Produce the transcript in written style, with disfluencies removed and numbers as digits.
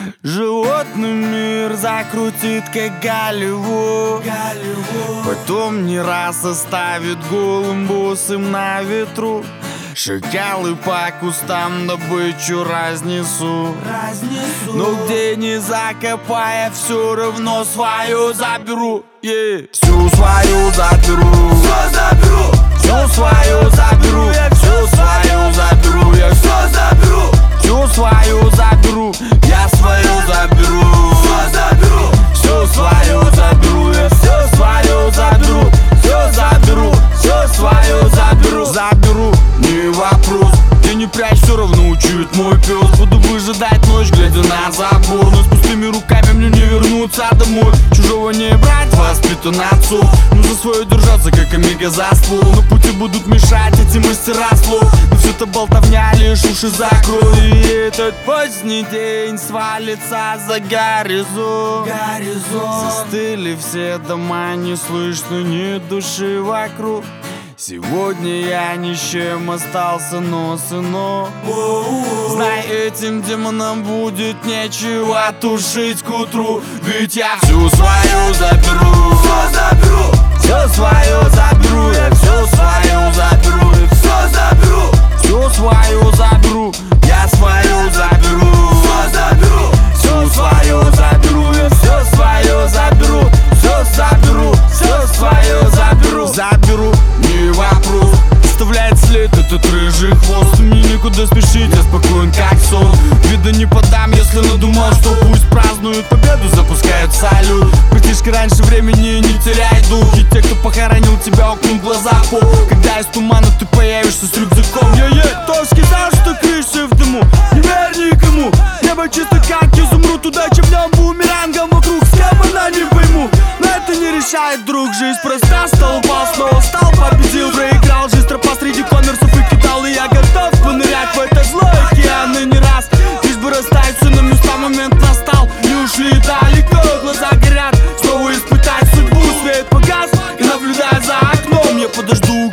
Животный мир закрутит, как Голливуд. Потом не раз оставит голым босым на ветру. Шакалы по кустам добычу разнесу. Но где не закопая, все равно свою заберу. Всю свою заберу. Всю свою заберу. Я всю свою заберу. Я все заберу. Всю свою заберу. Я свою заберу. Всю свою заберу. Я все свою заберу. Все заберу. Все свою заберу. Заберу, не вопрос. Где не прячь, все равно учует мой пес. Буду выжидать ночь, глядя на забор. Но с пустыми руками мне не вернуться домой. Чужого не брать, воспитан отцом. Но за свое держаться, как омега за ствол. На пути будут мешать эти мастера слов. Но все это болтовня, лишь уши закрой. И этот поздний день свалится за горизонт. Застыли все дома, не слышно ни души вокруг. Сегодня я ни с чем остался, но сынок, знай, этим демонам будет нечего тушить к утру. Ведь я всю свою заберу. Все свое заберу. Я все свое заберу. Я все заберу. Всю свою заберу. Я свою заберу. Всю свою заберу. Я все свое заберу. Все заберу. Все свое заберу. Заберу, не вопрос. Оставляет след этот рыжий хвост. Мне никуда спешить, я спокоен как сон. Вида не подам, если надумал, что пусть празднуют победу, запускают салют. Братишка, раньше времени не теряй дух. И те, кто похоронил тебя, окунут глаза в пол. Когда из тумана ты появишься с рюкзаком. Кто сказал, что крыша в дыму? Не верь никому. Небо чисто как изумруд. Удача в нем бумерангом вокруг. С кем она, не пойму. Но это не решает, друг. Жизнь проста, стал упал, снова встал, победил, проиграл. Жизнь тропа среди коммерсов и кидал. И я готов понырять в этот злой океан. И не раз, лишь бы расставить все на места. Момент настал, и ушли далеко. Глаза горят, снова испытать судьбу. Свет погас, и наблюдая за окном, я подожду.